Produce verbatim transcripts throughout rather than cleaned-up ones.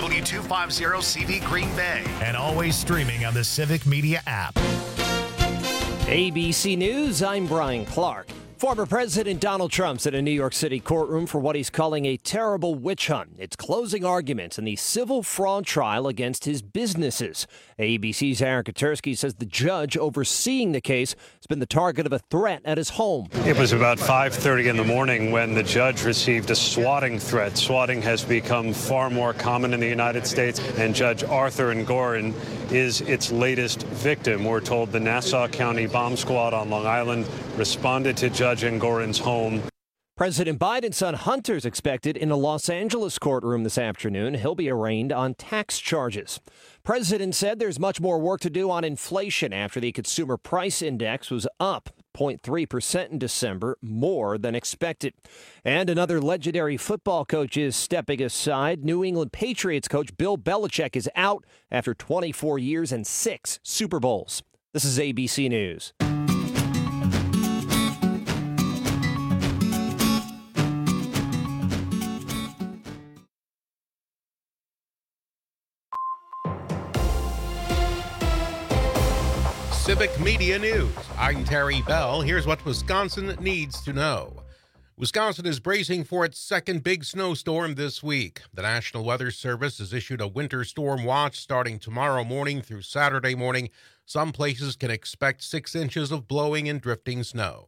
W two fifty C V Green Bay. And always streaming on the Civic Media app. A B C News, I'm Brian Clark. Former President Donald Trump's in a New York City courtroom for what he's calling a terrible witch hunt. It's closing arguments in the civil fraud trial against his businesses. A B C's Aaron Katersky says the judge overseeing the case has been the target of a threat at his home. It was about five thirty in the morning when the judge received a swatting threat. Swatting has become far more common in the United States, and Judge Arthur Engoron is its latest victim. We're told the Nassau County Bomb Squad on Long Island responded to Judge Engoron's home. President Biden's son Hunter's expected in a Los Angeles courtroom this afternoon. He'll be arraigned on tax charges. President said there's much more work to do on inflation after the consumer price index was up zero point three percent in December, more than expected. And another legendary football coach is stepping aside. New England Patriots coach Bill Belichick is out after twenty-four years and six Super Bowls. This is A B C News. Civic Media News. I'm Terry Bell. Here's what Wisconsin needs to know. Wisconsin is bracing for its second big snowstorm this week. The National Weather Service has issued a winter storm watch starting tomorrow morning through Saturday morning. Some places can expect six inches of blowing and drifting snow.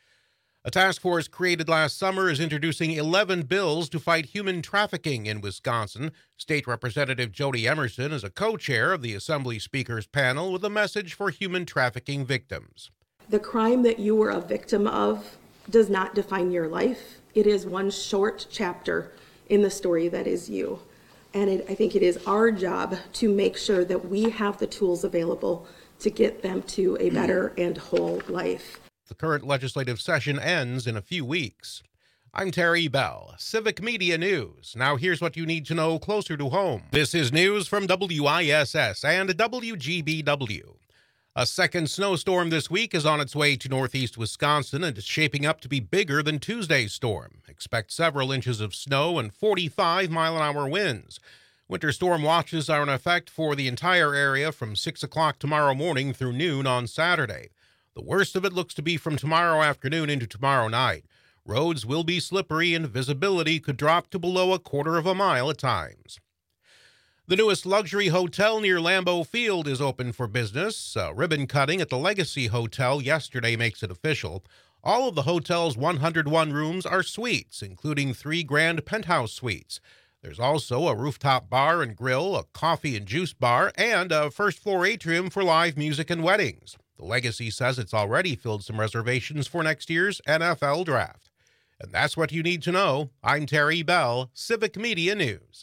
A task force created last summer is introducing eleven bills to fight human trafficking in Wisconsin. State Representative Jody Emerson is a co-chair of the Assembly Speakers panel with a message for human trafficking victims. The crime that you were a victim of does not define your life. It is one short chapter in the story that is you. And it, I think it is our job to make sure that we have the tools available to get them to a better and whole life. The current legislative session ends in a few weeks. I'm Terry Bell, Civic Media News. Now here's what you need to know closer to home. This is news from W I S S and W G B W. A second snowstorm this week is on its way to northeast Wisconsin and is shaping up to be bigger than Tuesday's storm. Expect several inches of snow and forty-five mile an hour winds. Winter storm watches are in effect for the entire area from six o'clock tomorrow morning through noon on Saturday. The worst of it looks to be from tomorrow afternoon into tomorrow night. Roads will be slippery and visibility could drop to below a quarter of a mile at times. The newest luxury hotel near Lambeau Field is open for business. Uh, ribbon cutting at the Legacy Hotel yesterday makes it official. All of the hotel's one hundred one rooms are suites, including three grand penthouse suites. There's also a rooftop bar and grill, a coffee and juice bar, and a first-floor atrium for live music and weddings. The Legacy says it's already filled some reservations for next year's N F L Draft. And that's what you need to know. I'm Terry Bell, Civic Media News.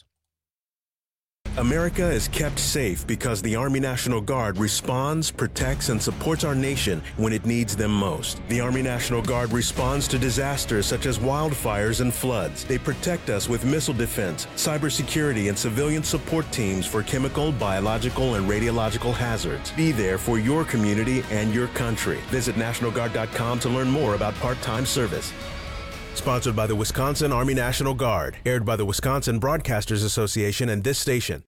America is kept safe because the Army National Guard responds, protects, and supports our nation when it needs them most. The Army National Guard responds to disasters such as wildfires and floods. They protect us with missile defense, cybersecurity, and civilian support teams for chemical, biological, and radiological hazards. Be there for your community and your country. Visit National Guard dot com to learn more about part-time service. Sponsored by the Wisconsin Army National Guard. Aired by the Wisconsin Broadcasters Association and this station.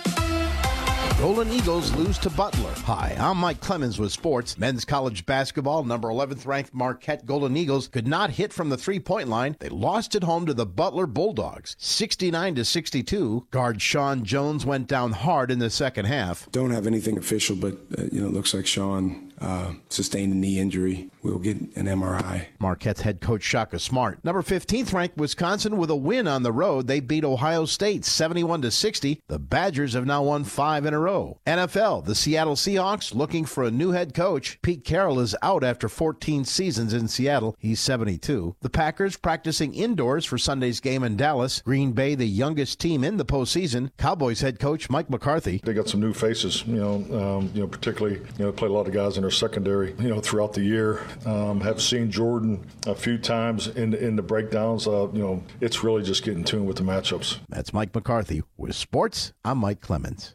Golden Eagles lose to Butler. Hi, I'm Mike Clemens with sports. Men's college basketball, number eleventh ranked Marquette Golden Eagles could not hit from the three-point line. They lost at home to the Butler Bulldogs, sixty-nine to sixty-two. Guard Sean Jones went down hard in the second half. Don't have anything official, but uh, you know, it looks like Sean uh, sustained a knee injury. We'll get an M R I. Marquette's head coach Shaka Smart. Number fifteenth ranked Wisconsin with a win on the road. They beat Ohio State seventy-one to sixty. The Badgers have now won five in a row. N F L, the Seattle Seahawks looking for a new head coach. Pete Carroll is out after fourteen seasons in Seattle. He's seventy-two. The Packers practicing indoors for Sunday's game in Dallas. Green Bay, the youngest team in the postseason. Cowboys head coach Mike McCarthy. They got some new faces, you know, um, you know, particularly, you know, played a lot of guys in their secondary, you know, throughout the year. Um, have seen Jordan a few times in in the breakdowns. Uh, you know, it's really just getting tuned with the matchups. That's Mike McCarthy. With sports, I'm Mike Clemens.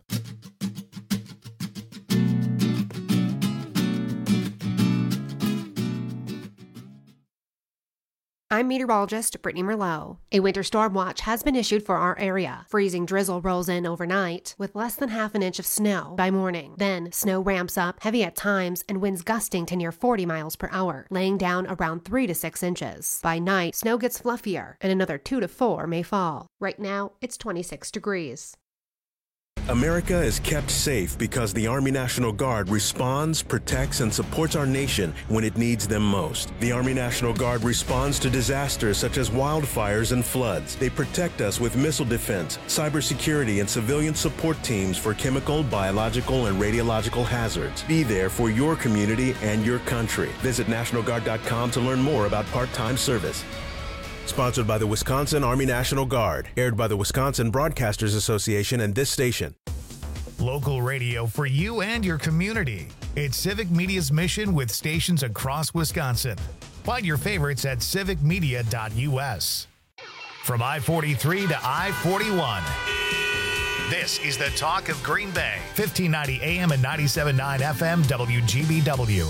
I'm meteorologist Brittany Merlot. A winter storm watch has been issued for our area. Freezing drizzle rolls in overnight with less than half an inch of snow by morning. Then snow ramps up, heavy at times, and winds gusting to near forty miles per hour, laying down around three to six inches. By night, snow gets fluffier, and another two to four may fall. Right now, it's twenty-six degrees. America is kept safe because the Army National Guard responds, protects, and supports our nation when it needs them most. The Army National Guard responds to disasters such as wildfires and floods. They protect us with missile defense, cybersecurity, and civilian support teams for chemical, biological, and radiological hazards. Be there for your community and your country. Visit National Guard dot com to learn more about part-time service. Sponsored by the Wisconsin Army National Guard. Aired by the Wisconsin Broadcasters Association and this station. Local radio for you and your community. It's Civic Media's mission with stations across Wisconsin. Find your favorites at civic media dot U S. From I forty-three to I forty-one. This is the talk of Green Bay. fifteen ninety A M and ninety-seven point nine F M W G B W.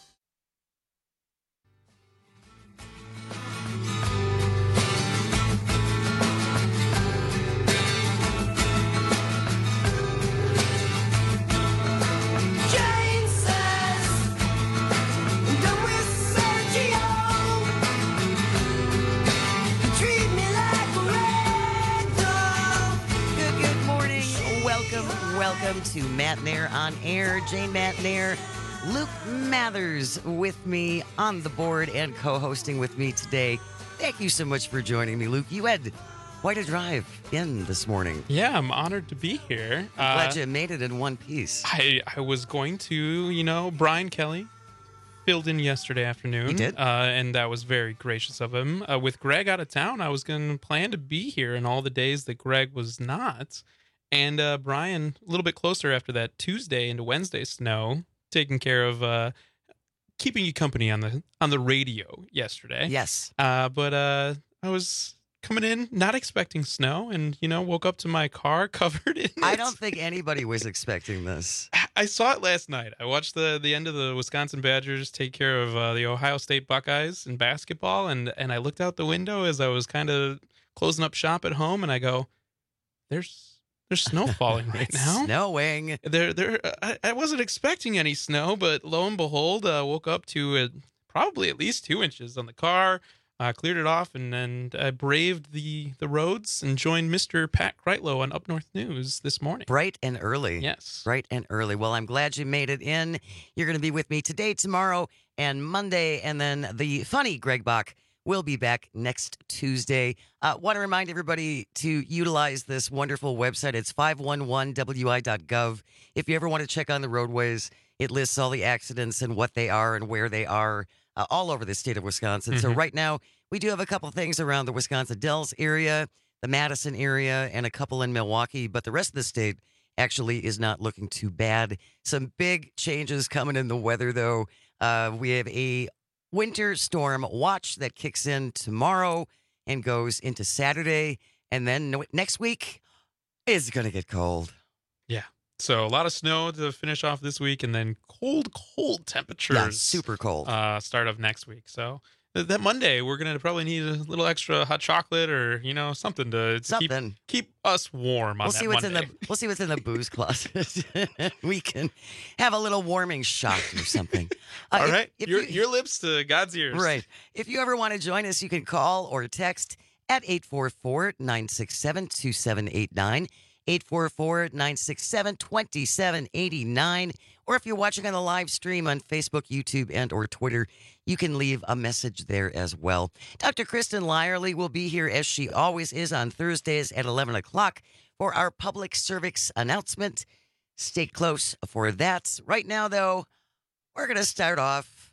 Welcome to Matt Nair on Air. Jane Matt Nair, Luke Mathers with me on the board and co-hosting with me today. Thank you so much for joining me, Luke. You had quite a drive in this morning. Yeah, I'm honored to be here. I'm glad uh, you made it in one piece. I, I was going to, you know, Brian Kelly filled in yesterday afternoon. He did? Uh, and that was very gracious of him. Uh, with Greg out of town, I was going to plan to be here in all the days that Greg was not. And uh, Brian, a little bit closer after that Tuesday into Wednesday snow, taking care of uh, keeping you company on the on the radio yesterday. Yes. Uh, but uh, I was coming in not expecting snow, and you know, woke up to my car covered in it. I don't think anybody was expecting this. I saw it last night. I watched the the end of the Wisconsin Badgers take care of uh, the Ohio State Buckeyes in basketball, and and I looked out the window as I was kind of closing up shop at home, and I go, "There's." There's snow falling right now. Snowing. There, there. I, I wasn't expecting any snow, but lo and behold, uh, woke up to uh, probably at least two inches on the car. Uh, cleared it off, and then I braved the the roads and joined Mister Pat Kreitlow on Up North News this morning. Bright and early. Yes. Bright and early. Well, I'm glad you made it in. You're going to be with me today, tomorrow, and Monday, and then the funny Greg Bach will be back next Tuesday. I uh, want to remind everybody to utilize this wonderful website. It's five one one W I dot gov. If you ever want to check on the roadways, it lists all the accidents and what they are and where they are uh, all over the state of Wisconsin. Mm-hmm. So right now, we do have a couple things around the Wisconsin Dells area, the Madison area, and a couple in Milwaukee. But the rest of the state actually is not looking too bad. Some big changes coming in the weather, though. Uh, we have a winter storm watch that kicks in tomorrow and goes into Saturday. And then next week is going to get cold. Yeah. So a lot of snow to finish off this week, and then cold, cold temperatures. Yeah, super cold. Uh, start of next week. So that Monday, we're going to probably need a little extra hot chocolate or, you know, something to, to something. Keep, keep us warm on we'll that see what's Monday. In the, we'll see what's in the booze closet. We can have a little warming shot or something. Uh, All if, right. If your, you, your lips to God's ears. Right. If you ever want to join us, you can call or text at eight four four, nine six seven, two seven eight nine. eight four four, nine six seven, two seven eight nine. Or if you're watching on the live stream on Facebook, YouTube, and or Twitter, you can leave a message there as well. Doctor Kristen Lyerly will be here, as she always is, on Thursdays at eleven o'clock for our public service announcement. Stay close for that. Right now, though, we're going to start off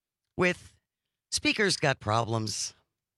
with Speakers Got Problems.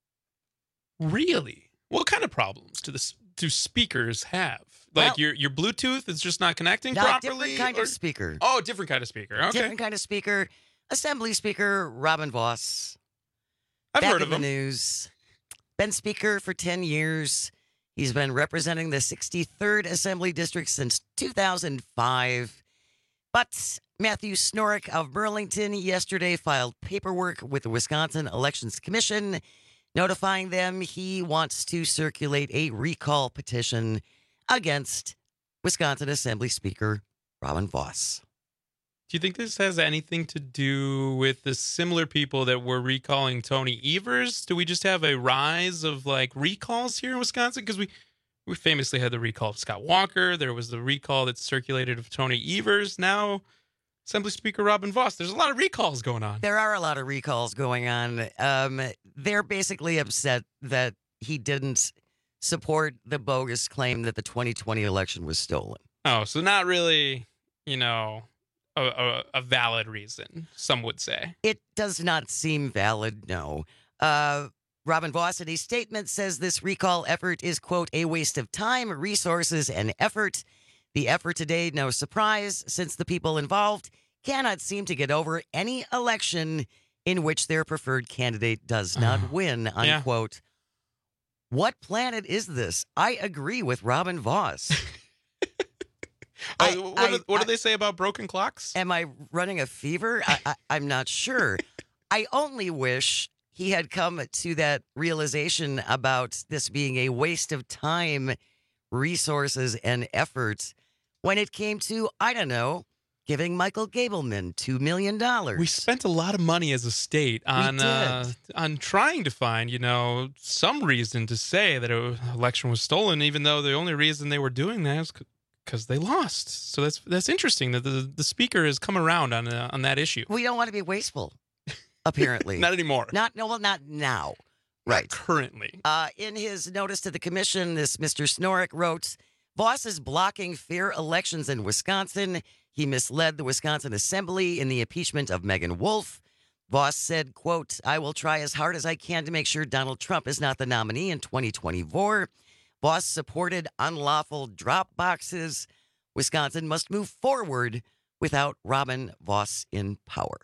Really? What kind of problems do the do speakers have? Like well, your your Bluetooth is just not connecting no, properly? Different kind or? of speaker. Oh, different kind of speaker. Okay. Different kind of speaker. Assembly Speaker Robin Voss. I've Back heard of in him. The news. Been Speaker for ten years. He's been representing the sixty-third Assembly District since two thousand five. But Matthew Snorek of Burlington yesterday filed paperwork with the Wisconsin Elections Commission notifying them he wants to circulate a recall petition against Wisconsin Assembly Speaker Robin Vos. Do you think this has anything to do with the similar people that were recalling Tony Evers? Do we just have a rise of like recalls here in Wisconsin? Because we, we famously had the recall of Scott Walker. There was the recall that circulated of Tony Evers. Now, Assembly Speaker Robin Vos. There's a lot of recalls going on. There are a lot of recalls going on. Um, they're basically upset that he didn't support the bogus claim that the twenty twenty election was stolen. Oh, so not really, you know... A, a, a valid reason, some would say. It does not seem valid, no. Uh, Robin Vos, in a statement, says this recall effort is, quote, a waste of time, resources, and effort. The effort today, no surprise, since the people involved cannot seem to get over any election in which their preferred candidate does not win, unquote. Yeah. What planet is this? I agree with Robin Vos. I, what, I, do, what do they say about broken clocks? Am I running a fever? I, I, I'm not sure. I only wish he had come to that realization about this being a waste of time, resources, and effort when it came to, I don't know, giving Michael Gableman two million dollars. We spent a lot of money as a state on uh, on trying to find, you know, some reason to say that an election was stolen, even though the only reason they were doing that is because they lost. So that's that's interesting that the, the speaker has come around on uh, on that issue. We don't want to be wasteful, apparently. Not anymore. Not no, well, not now. Right. Not currently. Uh, in his notice to the commission, this Mister Snorek wrote, Vos is blocking fair elections in Wisconsin. He misled the Wisconsin Assembly in the impeachment of Megan Wolf. Vos said, quote, I will try as hard as I can to make sure Donald Trump is not the nominee in twenty twenty-four. Vos supported unlawful drop boxes. Wisconsin must move forward without Robin Vos in power.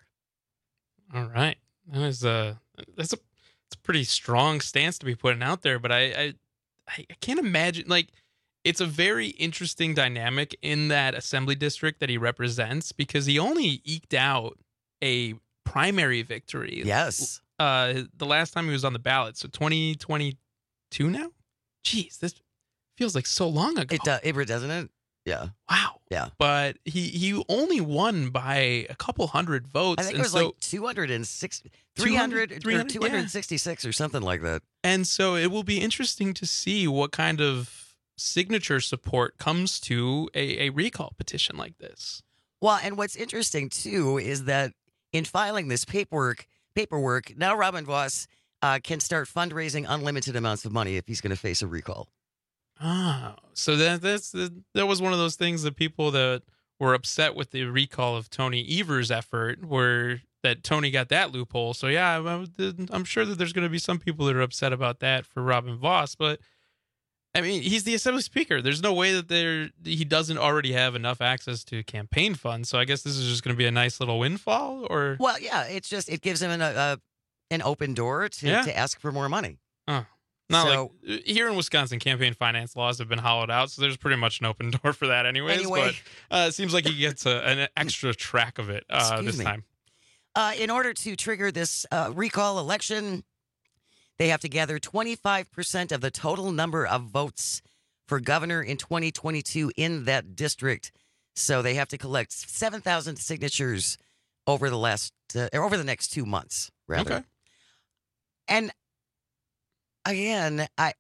All right. That is a, that's a, it's a pretty strong stance to be putting out there, but I, I, I can't imagine, like, it's a very interesting dynamic in that assembly district that he represents because he only eked out a primary victory. Yes. Uh, the last time he was on the ballot. So twenty twenty-two now? Jeez, this feels like so long ago. It does, uh, doesn't it? Yeah. Wow. Yeah. But he, he only won by a couple hundred votes. I think and it was so, like two hundred six, three hundred, three hundred, or two hundred sixty-six yeah. or something like that. And so it will be interesting to see what kind of signature support comes to a, a recall petition like this. Well, and what's interesting, too, is that in filing this paperwork, paperwork now Robin Vos uh, can start fundraising unlimited amounts of money if he's going to face a recall. Ah, so that that's that was one of those things that people that were upset with the recall of Tony Evers' effort were that Tony got that loophole. So yeah, I'm, I'm sure that there's going to be some people that are upset about that for Robin Vos, but I mean, he's the Assembly Speaker. There's no way that there he doesn't already have enough access to campaign funds. So I guess this is just going to be a nice little windfall, or well, yeah, it's just it gives him an a, an open door to, yeah. to ask for more money. Oh. Not so, like here in Wisconsin, campaign finance laws have been hollowed out, so there's pretty much an open door for that, anyways. Anyway. But uh, it seems like he gets a, an extra track of it uh, this me. time. Uh, in order to trigger this uh, recall election, they have to gather twenty-five percent of the total number of votes for governor in twenty twenty-two in that district. So they have to collect seven thousand signatures over the last uh, or over the next two months, rather. Okay. And again, I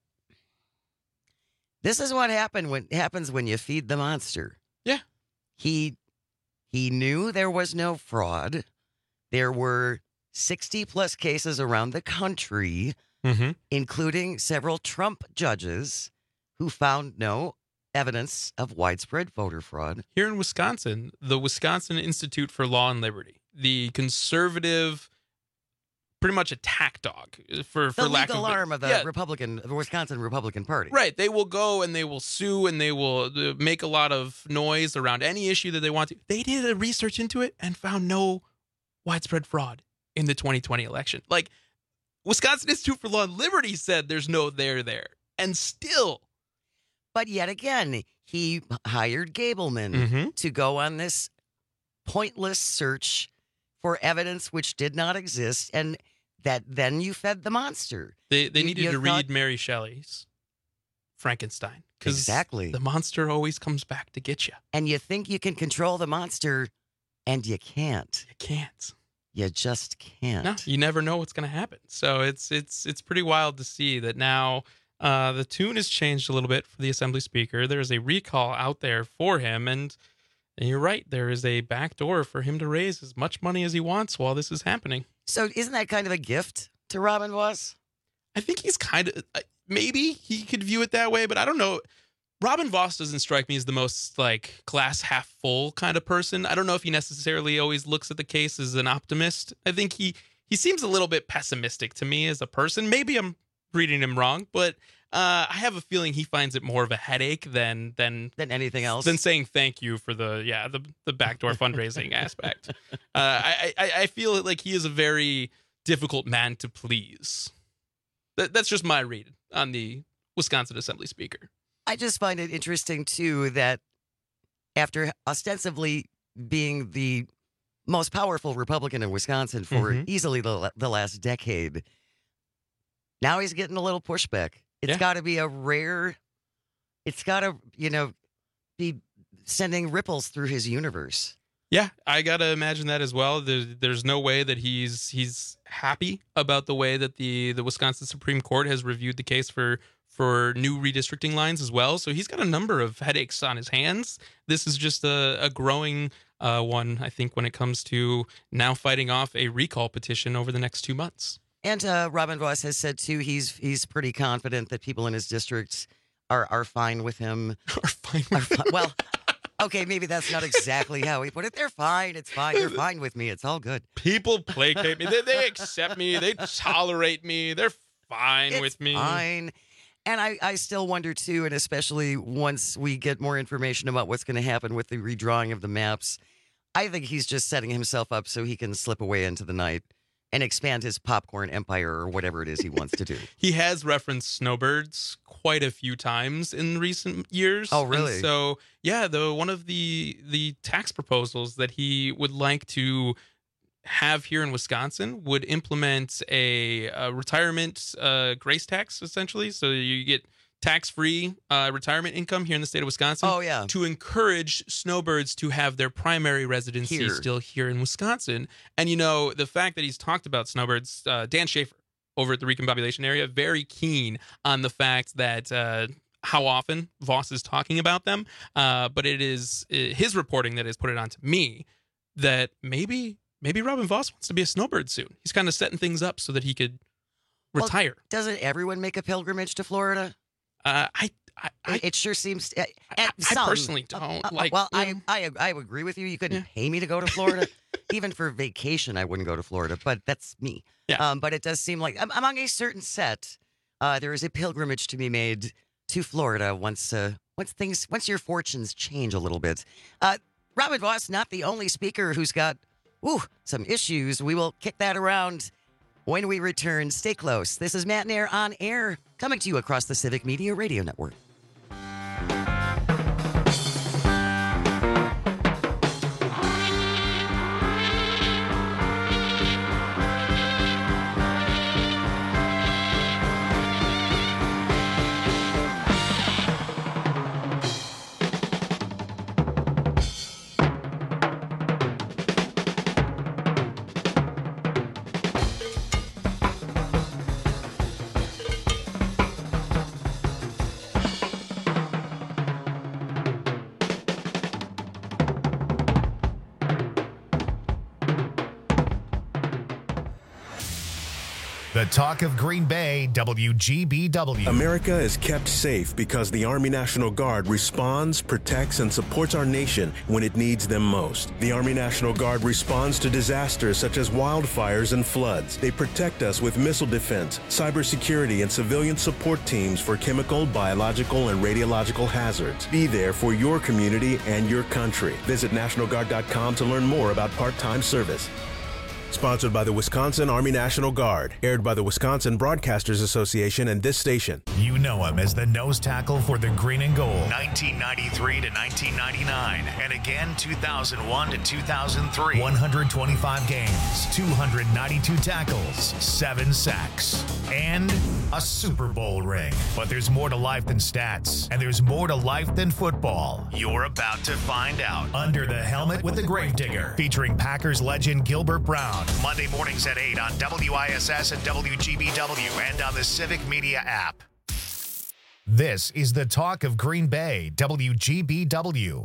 this is what happened when happens when you feed the monster. Yeah. He he knew there was no fraud. There were sixty plus cases around the country, mm-hmm. including several Trump judges who found no evidence of widespread voter fraud. Here in Wisconsin, the Wisconsin Institute for Law and Liberty, the conservative, pretty much attack dog for, for the lack of legal arm of the yeah. Republican, the Wisconsin Republican Party. Right. They will go and they will sue and they will uh, make a lot of noise around any issue that they want to. They did a research into it and found no widespread fraud in the twenty twenty election. Like, Wisconsin Institute for Law and Liberty said there's no there there. And still. But yet again, he hired Gableman mm-hmm. to go on this pointless search for evidence which did not exist. And that then you fed the monster. They they You- needed you to thought- read Mary Shelley's Frankenstein. 'Cause Exactly. the monster always comes back to get you. And you think you can control the monster, and you can't. You can't. You just can't. No, you never know what's going to happen. So it's it's it's pretty wild to see that now uh, the tune has changed a little bit for the Assembly Speaker. There is a recall out there for him, and, and you're right, there is a back door for him to raise as much money as he wants while this is happening. So isn't that kind of a gift to Robin Voss? I think he's kind of uh, maybe he could view it that way, but I don't know. Robin Voss doesn't strike me as the most like glass half full kind of person. I don't know if he necessarily always looks at the case as an optimist. I think he he seems a little bit pessimistic to me as a person. Maybe I'm reading him wrong, but uh, I have a feeling he finds it more of a headache than than than anything else. Than saying thank you for the yeah the the backdoor fundraising aspect. Uh, I, I I feel like he is a very difficult man to please. That, that's just my read on the Wisconsin Assembly Speaker. I just find it interesting, too, that after ostensibly being the most powerful Republican in Wisconsin for Mhm. easily the, the last decade, now he's getting a little pushback. It's Yeah. got to be a rare, it's got to, you know, be sending ripples through his universe. Yeah, I gotta imagine that as well. There's, there's no way that he's he's happy about the way that the the Wisconsin Supreme Court has reviewed the case for for new redistricting lines as well. So he's got a number of headaches on his hands. This is just a, a growing uh, one, I think, when it comes to now fighting off a recall petition over the next two months. And uh, Robin Voss has said, too, he's he's pretty confident that people in his district are, are fine with him. Are fine with are fi- Well... Okay, maybe that's not exactly how he put it. They're fine. It's fine. They're fine with me. It's all good. People placate me. They, they accept me. They tolerate me. They're fine It's with me. Fine. And I, I still wonder, too, and especially once we get more information about what's going to happen with the redrawing of the maps, I think he's just setting himself up so he can slip away into the night and expand his popcorn empire or whatever it is he wants to do. He has referenced snowbirds quite a few times in recent years. Oh, really? And so, yeah, the one of the the tax proposals that he would like to have here in Wisconsin would implement a, a retirement uh, grace tax, essentially. So you get tax-free uh, retirement income here in the state of Wisconsin. Oh, yeah. To encourage snowbirds to have their primary residency Here. still here in Wisconsin. And, you know, the fact that he's talked about snowbirds, uh, Dan Schaefer over at the Recombobulation area, very keen on the fact that uh, how often Voss is talking about them. Uh, but it is uh, his reporting that has put it on to me that maybe maybe Robin Voss wants to be a snowbird soon. He's kind of setting things up so that he could retire. Well, doesn't everyone make a pilgrimage to Florida? Uh, I, I, I, it, it sure seems. Uh, I, and I some, personally don't uh, uh, like. Well, you I, know, I I agree with you. You couldn't Yeah. pay me to go to Florida, even for vacation. I wouldn't go to Florida, but that's me. Yeah. Um, but it does seem like um, among a certain set, uh, there is a pilgrimage to be made to Florida once uh, once things once your fortunes change a little bit. Uh, Robin Voss, not the only speaker who's got ooh, some issues. We will kick that around when we return. Stay close. This is Matt and Air on Air, coming to you across the Civic Media Radio Network. The talk of Green Bay, W G B W. America is kept safe because the Army National Guard responds, protects, and supports our nation when it needs them most. The Army National Guard responds to disasters such as wildfires and floods. They protect us with missile defense, cybersecurity, and civilian support teams for chemical, biological, and radiological hazards. Be there for your community and your country. Visit National Guard dot com to learn more about part-time service. Sponsored by the Wisconsin Army National Guard. Aired by the Wisconsin Broadcasters Association and this station. You know him as the nose tackle for the Green and Gold, nineteen ninety-three to nineteen ninety-nine, and again two thousand one to two thousand three. one hundred twenty-five games, two hundred ninety-two tackles, seven sacks, and a Super Bowl ring. But there's more to life than stats, and there's more to life than football. You're about to find out. Under the Helmet with the Gravedigger, featuring Packers legend Gilbert Brown. Monday mornings at eight on W I S S and W G B W and on the Civic Media app. This is the talk of Green Bay, W G B W.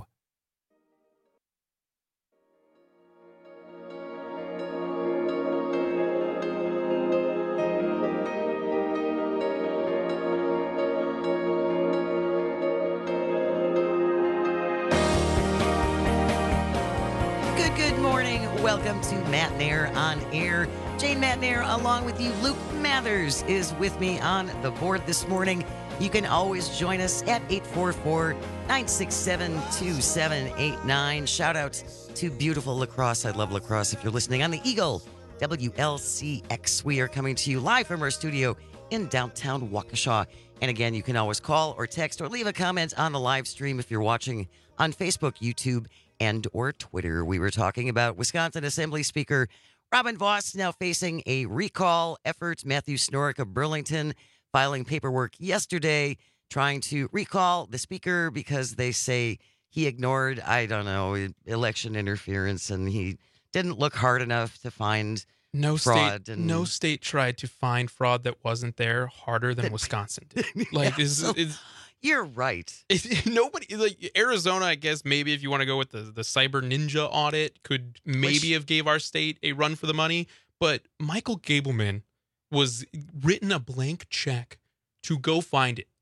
Good, good morning. Welcome to Matt Nair on Air. Jane Matt Nair along with you. Luke Mathers is with me on the board this morning. You can always join us at eight four four, nine six seven, two seven eight nine. Shout out to beautiful La Crosse. I love La Crosse. If you're listening on the Eagle, W L C X, we are coming to you live from our studio in downtown Waukesha. And again, you can always call or text or leave a comment on the live stream if you're watching on Facebook, YouTube, and or Twitter. We were talking about Wisconsin Assembly Speaker Robin Vos now facing a recall effort. Matthew Snorek of Burlington filing paperwork yesterday trying to recall the speaker because they say he ignored, I don't know, election interference, and he didn't look hard enough to find no fraud. State, and, no state tried to find fraud that wasn't there harder than Wisconsin did. Like, Yeah, is so- is You're right. It, nobody like Arizona, I guess maybe if you want to go with the, the cyber ninja audit, could maybe Which- have gave our state a run for the money. But Michael Gableman was written a blank check to go find it.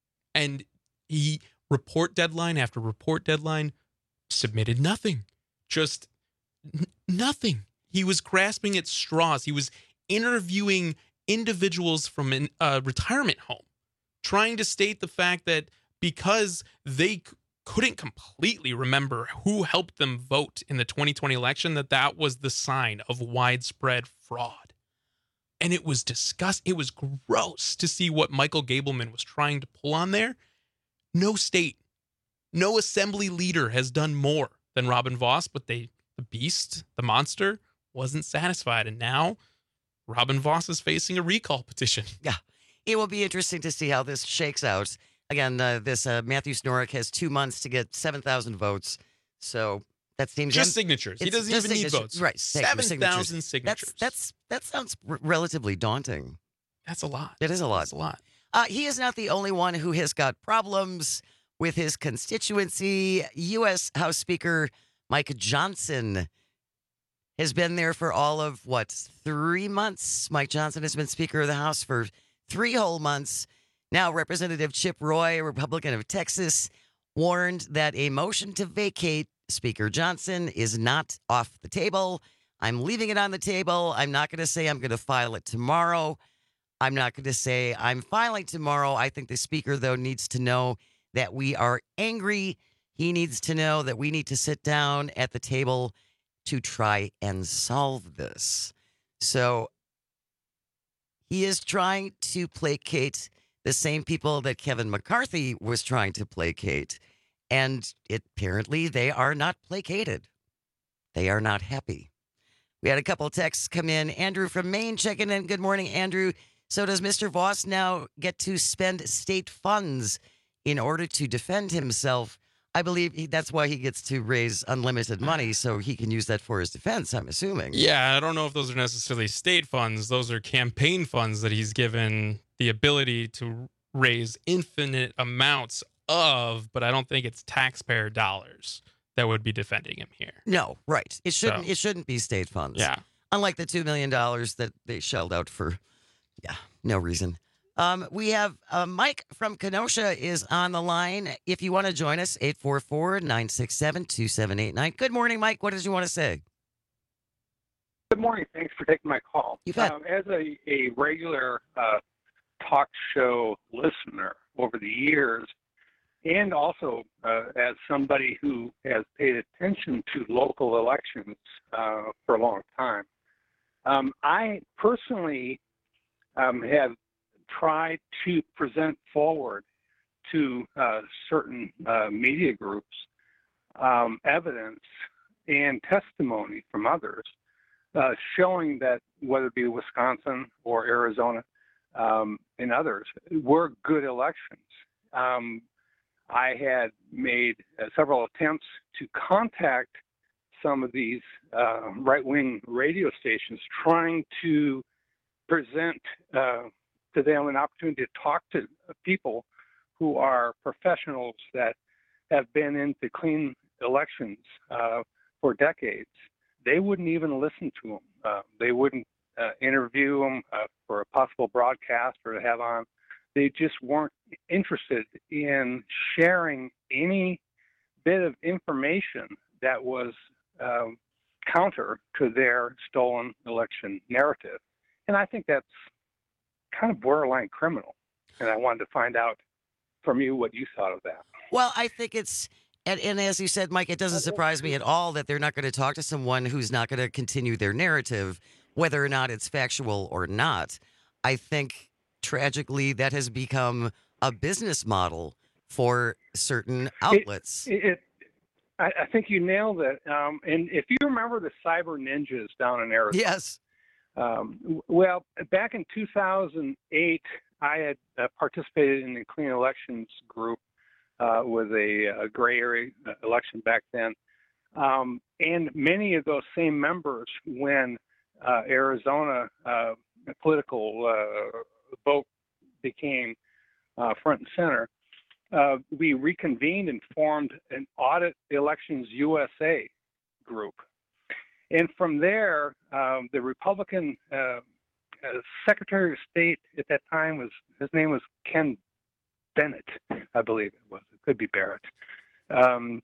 And he report deadline after report deadline submitted nothing. Just n- nothing. He was grasping at straws. He was interviewing individuals from a uh, retirement home, trying to state the fact that because they c- couldn't completely remember who helped them vote in the twenty twenty election, that that was the sign of widespread fraud. And it was disgust. It was gross to see what Michael Gableman was trying to pull on there. No state, no assembly leader has done more than Robin Vos, but they, the beast, the monster, wasn't satisfied. And now Robin Vos is facing a recall petition. Yeah. It will be interesting to see how this shakes out. Again, uh, this uh, Matthew Snorek has two months to get seven thousand votes. So that seems Just signatures. He It's doesn't just even need signatures. votes. Right. thank you, seven thousand signatures. That's, that's that sounds r- relatively daunting. That's a lot. It is a lot. That's a lot. Uh, he is not the only one who has got problems with his constituency. U S House Speaker Mike Johnson has been there for all of, what, three months? Mike Johnson has been Speaker of the House for three whole months. Now, Representative Chip Roy, a Republican of Texas, warned that a motion to vacate Speaker Johnson is not off the table. I'm leaving it on the table. I'm not going to say I'm going to file it tomorrow. I'm not going to say I'm filing tomorrow. I think the Speaker, though, needs to know that we are angry. He needs to know that we need to sit down at the table to try and solve this. So he is trying to placate the same people that Kevin McCarthy was trying to placate. And it, apparently they are not placated. They are not happy. We had a couple of texts come in. Andrew from Maine checking in. Good morning, Andrew. So does Mister Vos now get to spend state funds in order to defend himself? I believe he, that's why he gets to raise unlimited money, so he can use that for his defense, I'm assuming. Yeah, I don't know if those are necessarily state funds. Those are campaign funds that he's given the ability to raise infinite amounts of, but I don't think it's taxpayer dollars that would be defending him here. No, right. It shouldn't So- it shouldn't be state funds. Yeah. Unlike the two million dollars that they shelled out for, yeah, no reason. Um, we have uh, Mike from Kenosha is on the line. If you want to join us, eight four four, nine six seven, two seven eight nine. Good morning, Mike. What did you want to say? Good morning. Thanks for taking my call. You bet. Um, as a, a regular uh, talk show listener over the years, and also uh, as somebody who has paid attention to local elections uh, for a long time, um, I personally um, have try to present forward to uh, certain uh, media groups um, evidence and testimony from others uh, showing that whether it be Wisconsin or Arizona um, and others were good elections. Um, I had made uh, several attempts to contact some of these uh, right-wing radio stations trying to present uh, to them an opportunity to talk to people who are professionals that have been into clean elections uh, for decades. They wouldn't even listen to them. Uh, they wouldn't uh, interview them uh, for a possible broadcast or to have on. They just weren't interested in sharing any bit of information that was um, counter to their stolen election narrative. And I think that's kind of borderline criminal. And I wanted to find out from you what you thought of that. Well, I think it's, and, and as you said, Mike, it doesn't surprise me at all that they're not going to talk to someone who's not going to continue their narrative, whether or not it's factual or not. I think, tragically, that has become a business model for certain outlets. It, it, I, I think you nailed it. Um, and if you remember the cyber ninjas down in Arizona. Yes. Um, well, back in two thousand eight, I had uh, participated in the Clean Elections group uh, with a, a gray area election back then. Um, and many of those same members, when uh, Arizona uh, political uh, vote became uh, front and center, uh, we reconvened and formed an Audit Elections U S A group. And from there, um, the Republican uh, uh, Secretary of State at that time was, his name was Ken Bennett, I believe it was. It could be Barrett. Um,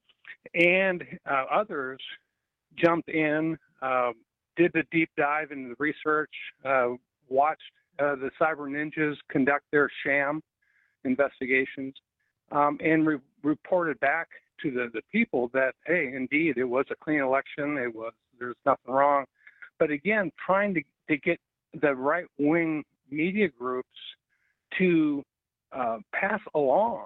and uh, others jumped in, uh, did the deep dive into the research, uh, watched uh, the cyber ninjas conduct their sham investigations, um, and re- reported back to the, the people that, hey, indeed, it was a clean election. It was, there's nothing wrong. But again, trying to, to get the right-wing media groups to uh, pass along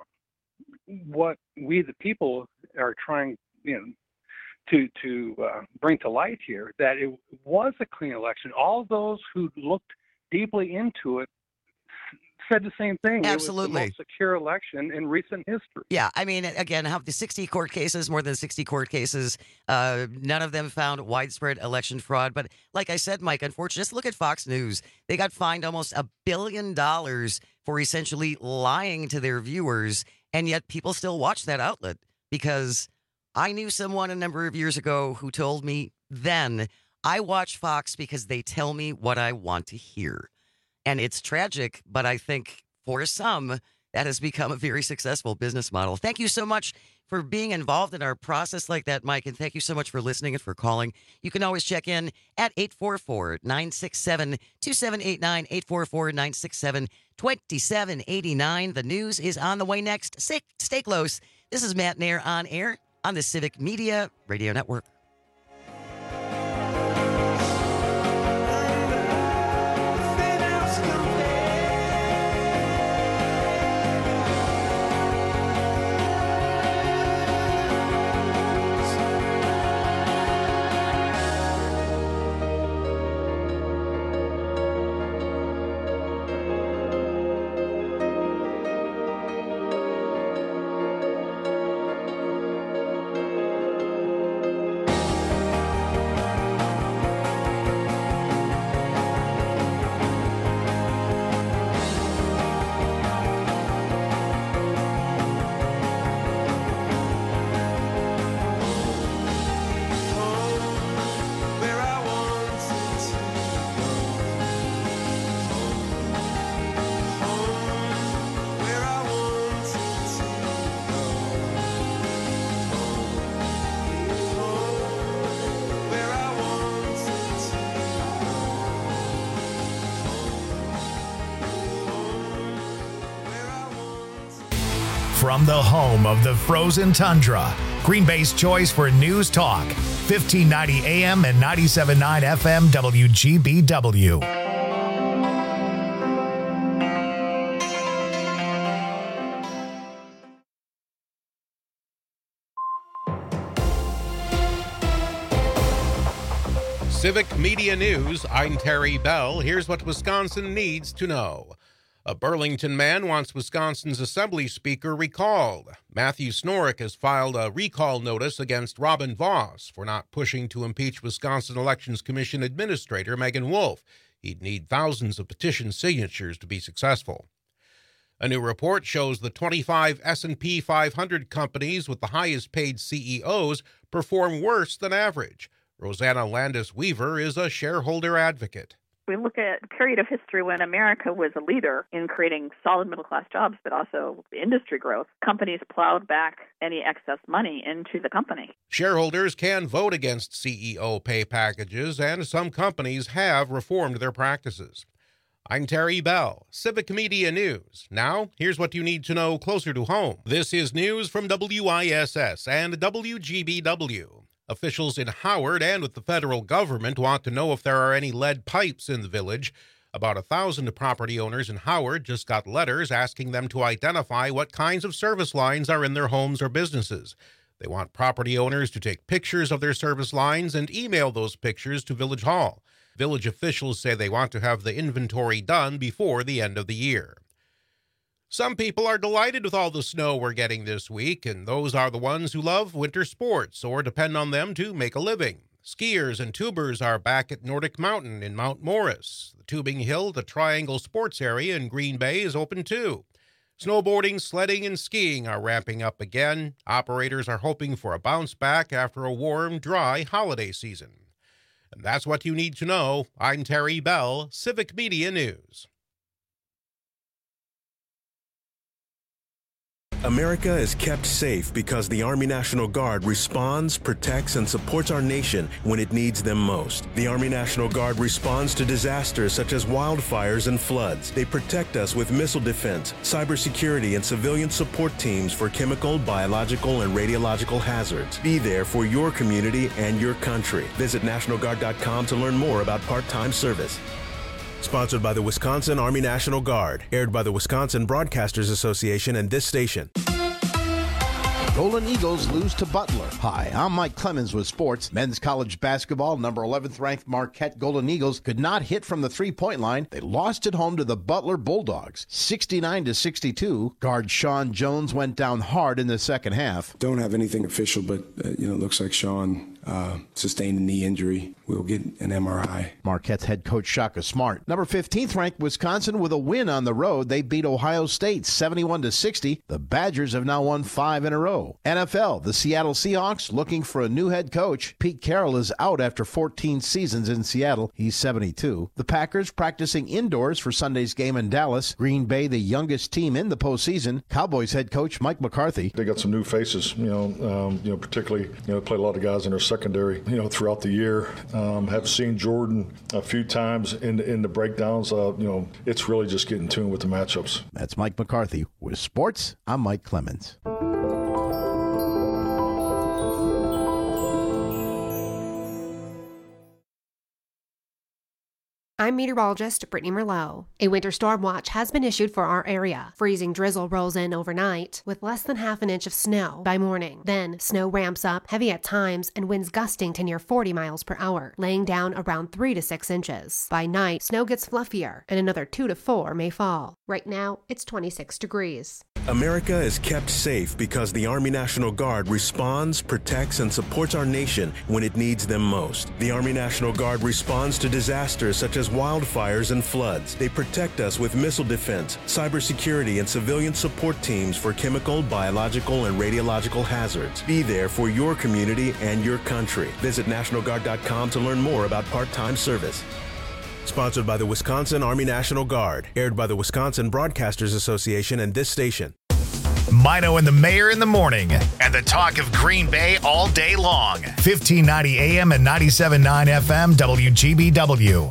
what we, the people, are trying, you know, to to uh, bring to light here, that it was a clean election. All those who looked deeply into it said the same thing. Absolutely. It was the most secure election in recent history. Yeah, I mean, again, how the sixty court cases, more than sixty court cases, uh, none of them found widespread election fraud. But like I said, Mike, unfortunately, just look at Fox News. They got fined almost a billion dollars for essentially lying to their viewers, and yet people still watch that outlet because I knew someone a number of years ago who told me then, I watch Fox because they tell me what I want to hear. And it's tragic, but I think for some, that has become a very successful business model. Thank you so much for being involved in our process like that, Mike, and thank you so much for listening and for calling. You can always check in at eight four four, nine six seven, two seven eight nine, eight four four, nine six seven, two seven eight nine. The news is on the way next. Stay, stay close. This is Matt Nair on air on the Civic Media Radio Network. From the home of the frozen tundra, Green Bay's choice for news talk, fifteen ninety A M and ninety-seven point nine F M W G B W. Civic Media News, I'm Terry Bell. Here's what Wisconsin needs to know. A Burlington man wants Wisconsin's Assembly Speaker recalled. Matthew Snorek has filed a recall notice against Robin Voss for not pushing to impeach Wisconsin Elections Commission Administrator Megan Wolf. He'd need thousands of petition signatures to be successful. A new report shows the twenty-five S and P five hundred companies with the highest paid C E Os perform worse than average. Rosanna Landis-Weaver is a shareholder advocate. We look at a period of history when America was a leader in creating solid middle-class jobs, but also industry growth. Companies plowed back any excess money into the company. Shareholders can vote against C E O pay packages, and some companies have reformed their practices. I'm Terry Bell, Civic Media News. Now, here's what you need to know closer to home. This is news from W I S S and W G B W. Officials in Howard and with the federal government want to know if there are any lead pipes in the village. About a thousand property owners in Howard just got letters asking them to identify what kinds of service lines are in their homes or businesses. They want property owners to take pictures of their service lines and email those pictures to Village Hall. Village officials say they want to have the inventory done before the end of the year. Some people are delighted with all the snow we're getting this week, and those are the ones who love winter sports or depend on them to make a living. Skiers and tubers are back at Nordic Mountain in Mount Morris. The tubing hill, the Triangle Sports Area in Green Bay, is open too. Snowboarding, sledding, and skiing are ramping up again. Operators are hoping for a bounce back after a warm, dry holiday season. And that's what you need to know. I'm Terry Bell, Civic Media News. America is kept safe because the Army National Guard responds, protects, and supports our nation when it needs them most. The Army National Guard responds to disasters such as wildfires and floods. They protect us with missile defense, cybersecurity, and civilian support teams for chemical, biological, and radiological hazards. Be there for your community and your country. Visit National Guard dot com to learn more about part-time service. Sponsored by the Wisconsin Army National Guard. Aired by the Wisconsin Broadcasters Association and this station. Golden Eagles lose to Butler. Hi, I'm Mike Clemens with sports. Men's college basketball, number eleventh ranked Marquette Golden Eagles could not hit from the three-point line. They lost at home to the Butler Bulldogs, sixty-nine to sixty-two. Guard Sean Jones went down hard in the second half. Don't have anything official, but uh, you know, it looks like Sean uh, sustained a knee injury. We'll get an M R I. Marquette's head coach Shaka Smart. Number fifteenth ranked Wisconsin with a win on the road. They beat Ohio State seventy-one to sixty. The Badgers have now won five in a row. N F L, the Seattle Seahawks looking for a new head coach. Pete Carroll is out after fourteen seasons in Seattle. He's seventy-two. The Packers practicing indoors for Sunday's game in Dallas. Green Bay, the youngest team in the postseason. Cowboys head coach Mike McCarthy. They got some new faces, you know, um, you know, particularly, you know, play a lot of guys in their secondary, you know, throughout the year. Um, have seen Jordan a few times in in the breakdowns. Uh, you know, it's really just getting tuned with the matchups. That's Mike McCarthy. With sports, I'm Mike Clemens. I'm meteorologist Brittany Merlot. A winter storm watch has been issued for our area. Freezing drizzle rolls in overnight with less than half an inch of snow by morning. Then, snow ramps up, heavy at times, and winds gusting to near forty miles per hour, laying down around three to six inches. By night, snow gets fluffier, and another two to four may fall. Right now, it's twenty-six degrees. America is kept safe because the Army National Guard responds, protects, and supports our nation when it needs them most. The Army National Guard responds to disasters such as wildfires and floods. They protect us with missile defense, cybersecurity, and civilian support teams for chemical, biological, and radiological hazards. Be there for your community and your country. Visit National Guard dot com to learn more about part-time service. Sponsored by the Wisconsin Army National Guard. Aired by the Wisconsin Broadcasters Association and this station. Mino and the Mayor in the morning. And the talk of Green Bay all day long. fifteen ninety A M and ninety-seven point nine F M W G B W.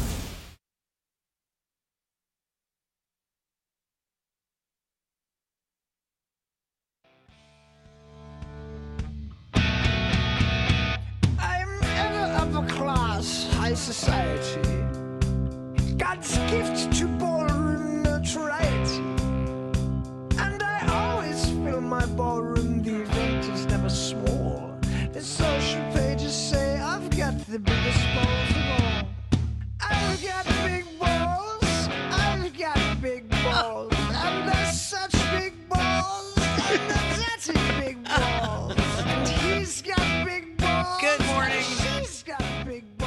I'm ever upper class, high society. God's gift to ballroom notoriety. And I always fill my ballroom, the event is never small. The social pages say I've got the biggest balls.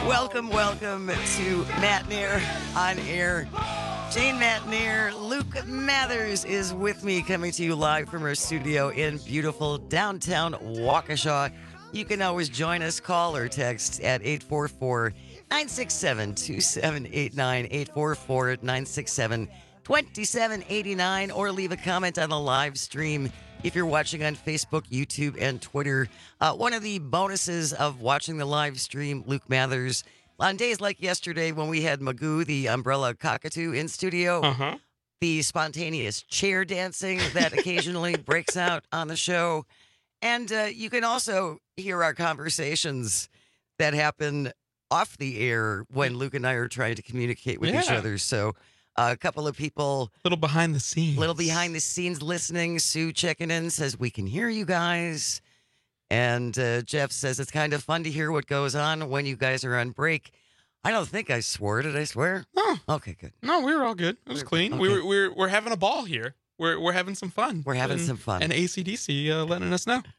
Welcome, welcome to Matneer on Air. Jane Matneer, Luke Mathers is with me, coming to you live from our studio in beautiful downtown Waukesha. You can always join us, call or text at eight four four, nine six seven, two seven eight nine, eight four four, nine six seven, two seven eight nine, or leave a comment on the live stream if you're watching on Facebook, YouTube, and Twitter. Uh, one of the bonuses of watching the live stream, Luke Mathers, on days like yesterday when we had Magoo, the umbrella cockatoo, in studio, Uh-huh. the spontaneous chair dancing that occasionally breaks out on the show. And uh, you can also hear our conversations that happen off the air when Luke and I are trying to communicate with each Yeah. other. So uh, a couple of people... little behind the scenes. Little behind the scenes listening. Sue checking in says, we can hear you guys. And uh, Jeff says, it's kind of fun to hear what goes on when you guys are on break. I don't think I swore. Did I swear? No. Okay, good. No, we were all good. It was clean. We Okay. were we're we're having a ball here. We're we're having some fun. We're having and, some fun. And A C D C uh, letting us know.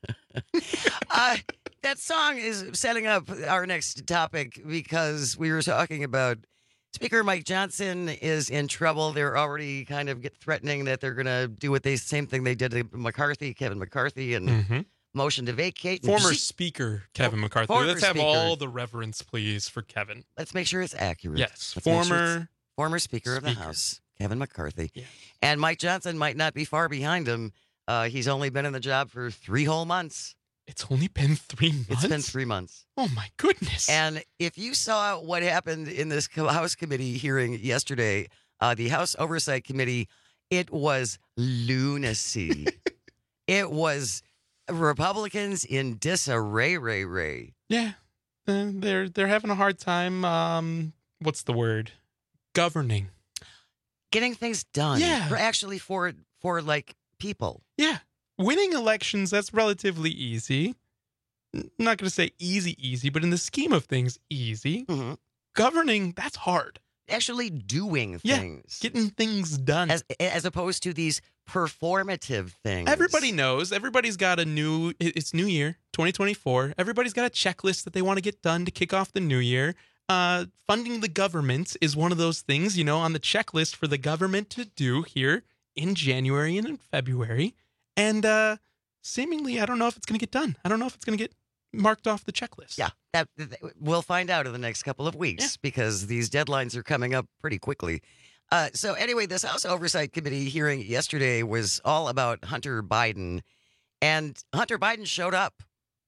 uh, that song is setting up our next topic because we were talking about Speaker Mike Johnson is in trouble. They're already kind of get threatening that they're going to do what they same thing they did to McCarthy, Kevin McCarthy, and Mhm. motion to vacate. Former She- Speaker Kevin McCarthy. Former Let's have Speaker. all the reverence, please, for Kevin. Let's make sure it's accurate. Yes, Let's make sure former it's- former Speaker, of the Speaker. House, Kevin McCarthy. Yeah. And Mike Johnson might not be far behind him. Uh, he's only been in the job for three whole months. It's only been three months. It's been three months. Oh my goodness! And if you saw what happened in this co- House committee hearing yesterday, uh, the House Oversight Committee, it was lunacy. It was Republicans in disarray, ray, ray. Yeah, uh, they're they're having a hard time. Um, what's the word? Governing. Getting things done. Yeah. For actually for for like people. Yeah, winning elections, that's relatively easy. N- not going to say easy, easy, but in the scheme of things, easy. Mm-hmm. Governing, that's hard. Actually doing Yeah, things. getting things done. As as opposed to these performative things. Everybody knows. Everybody's got a new, it- it's New Year, twenty twenty-four. Everybody's got a checklist that they want to get done to kick off the new year. Uh, funding the government is one of those things, you know, on the checklist for the government to do here in January and in February. And uh, seemingly, I don't know if it's going to get done. I don't know if it's going to get marked off the checklist. Yeah, that, that- we'll find out in the next couple of weeks Yeah. because these deadlines are coming up pretty quickly. Uh, so anyway, this House Oversight Committee hearing yesterday was all about Hunter Biden, and Hunter Biden showed up.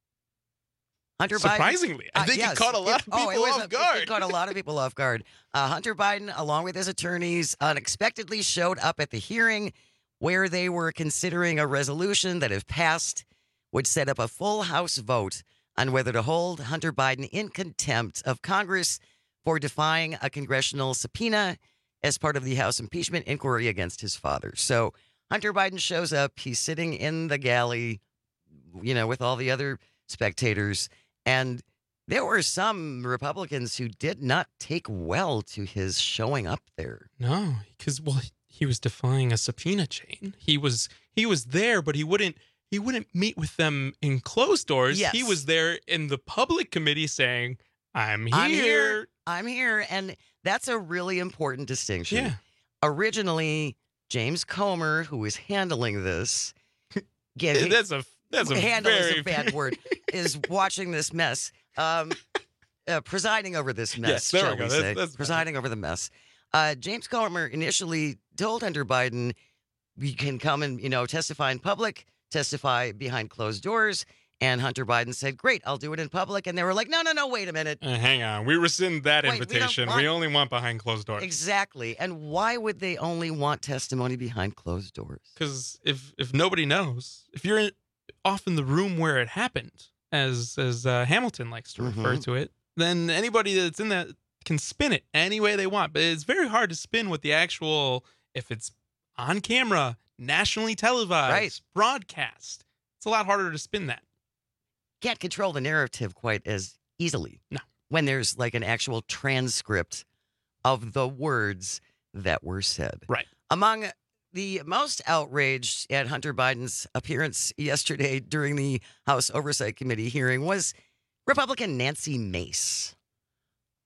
Hunter Surprisingly, Biden, I think it caught a lot of oh, people it was off a- it- guard. It caught a lot of people off guard. Uh, Hunter Biden, along with his attorneys, unexpectedly showed up at the hearing where they were considering a resolution that, if passed, would set up a full House vote on whether to hold Hunter Biden in contempt of Congress for defying a congressional subpoena as part of the House impeachment inquiry against his father. So Hunter Biden shows up. He's sitting in the galley, you know, with all the other spectators. And there were some Republicans who did not take well to his showing up there. No, because well, he was defying a subpoena chain. He was he was there, but he wouldn't he wouldn't meet with them in closed doors. Yes. He was there in the public committee saying, "I'm here." I'm here. I'm here. And that's a really important distinction. Yeah. Originally, James Comer, who was handling this, gave, That's a that's a handle very is a bad word, is watching this mess, um, uh, presiding over this mess, Yes, there we shall go. we That's- say. that's better. presiding over the mess. Uh, James Comer initially told Hunter Biden, you can come and, you know, testify in public, testify behind closed doors. And Hunter Biden said, great, I'll do it in public. And they were like, no, no, no, wait a minute. Uh, hang on, we rescind that Wait, we don't invitation. We, want- only want behind closed doors. Exactly. And why would they only want testimony behind closed doors? Because if if nobody knows, if you're in, off in the room where it happened, as as uh, Hamilton likes to refer Mhm. to it, then anybody that's in that can spin it any way they want. But it's very hard to spin with the actual, if it's on camera, nationally televised, Right. broadcast. It's a lot harder to spin that. Can't control the narrative quite as easily. No. When there's like an actual transcript of the words that were said. Right. Among the most outraged at Hunter Biden's appearance yesterday during the House Oversight Committee hearing was Republican Nancy Mace.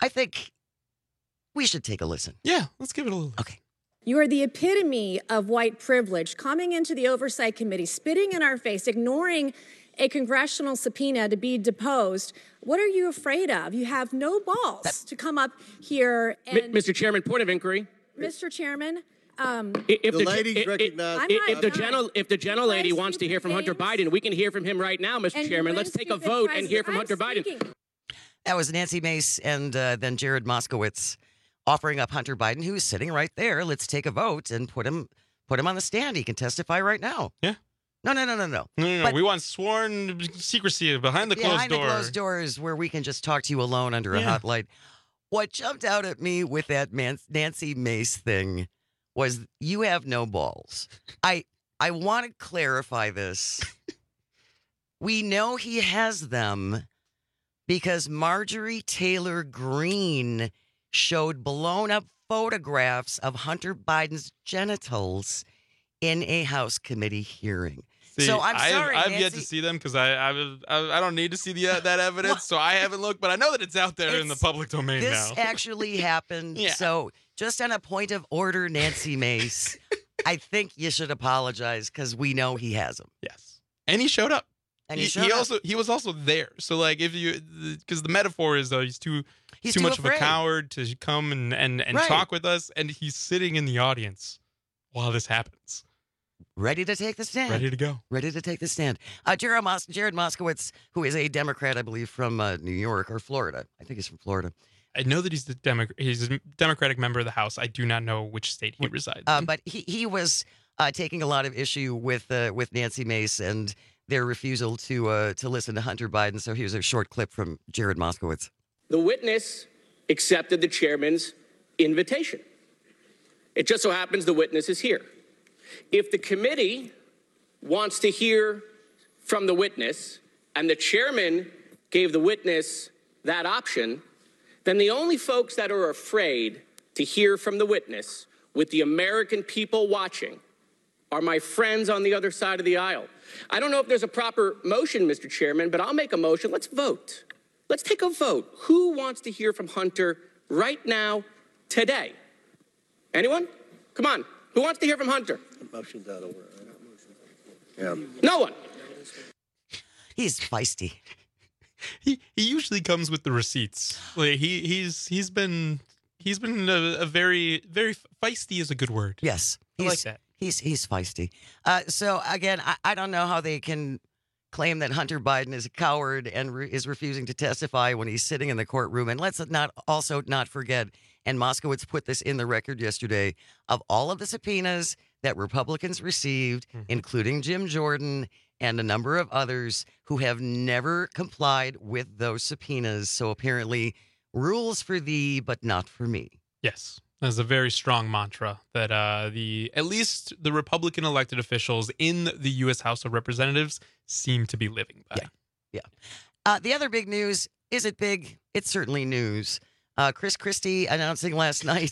I think we should take a listen. Yeah, let's give it a little. Okay. You are the epitome of white privilege, coming into the Oversight Committee, spitting in our face, ignoring a congressional subpoena to be deposed. What are you afraid of? You have no balls that- to come up here and... Mister Chairman, point of inquiry. Mister Chairman, um... If the, the ladies if, recognize... If, if the gentle, if the gentle lady wants to hear from Hunter Biden, we can hear from him right now, Mister Chairman. Let's take a vote and hear from Hunter Biden. That was Nancy Mace and uh, then Jared Moskowitz offering up Hunter Biden, who's sitting right there. Let's take a vote and put him put him on the stand. He can testify right now. Yeah. No, no, no, no, no. No, no, no. But we want sworn secrecy behind the closed behind door. the closed doors where we can just talk to you alone under a Yeah. hot light. What jumped out at me with that Man- Nancy Mace thing was you have no balls. I I want to clarify this. We know he has them because Marjorie Taylor Greene showed blown up photographs of Hunter Biden's genitals in a House committee hearing. See, so I'm I've, sorry, I've Nancy. yet to see them because I, I I I don't need to see the, that evidence, so I haven't looked. But I know that it's out there in the public domain This now. actually happened. Yeah. So just on a point of order, Nancy Mace, I think you should apologize because we know he has them. Yes, and he showed up. And he, he showed he up. also he was also there. So like if you because the metaphor is though he's too He's too, too much afraid. of a coward to come and and, and Right. talk with us, and he's sitting in the audience while this happens, Ready to take the stand. ready to go. Ready to take the stand. Uh, Jared, Mos- Jared Moskowitz, who is a Democrat, I believe, from uh, New York or Florida. I think he's from Florida. I know that he's the Demo- he's a Democratic member of the House. I do not know which state he resides. Uh, in. but he, he was uh, taking a lot of issue with uh, with Nancy Mace and their refusal to uh, to listen to Hunter Biden. So here's a short clip from Jared Moskowitz. The witness accepted the chairman's invitation. It just so happens the witness is here. If the committee wants to hear from the witness and the chairman gave the witness that option, then the only folks that are afraid to hear from the witness with the American people watching are my friends on the other side of the aisle. I don't know if there's a proper motion, Mister Chairman, but I'll make a motion. Let's vote. Let's take a vote. Who wants to hear from Hunter right now, today? Anyone? Come on. Who wants to hear from Hunter? Motion's out of order. Yeah. No one. He's feisty. he he usually comes with the receipts. Like he he's he's been he's been a, a very very feisty is a good word. Yes, I he's, like that. He's he's feisty. Uh, so again, I, I don't know how they can claim that Hunter Biden is a coward and re- is refusing to testify when he's sitting in the courtroom. And let's not also not forget, and Moskowitz put this in the record yesterday, of all of the subpoenas that Republicans received, Mm-hmm. including Jim Jordan and a number of others who have never complied with those subpoenas. So apparently, rules for thee, but not for me. Yes. That's a very strong mantra that uh, the at least the Republican elected officials in the U S House of Representatives seem to be living by. Yeah. Yeah. Uh, the other big news, is it big? It's certainly news. Uh, Chris Christie announcing last night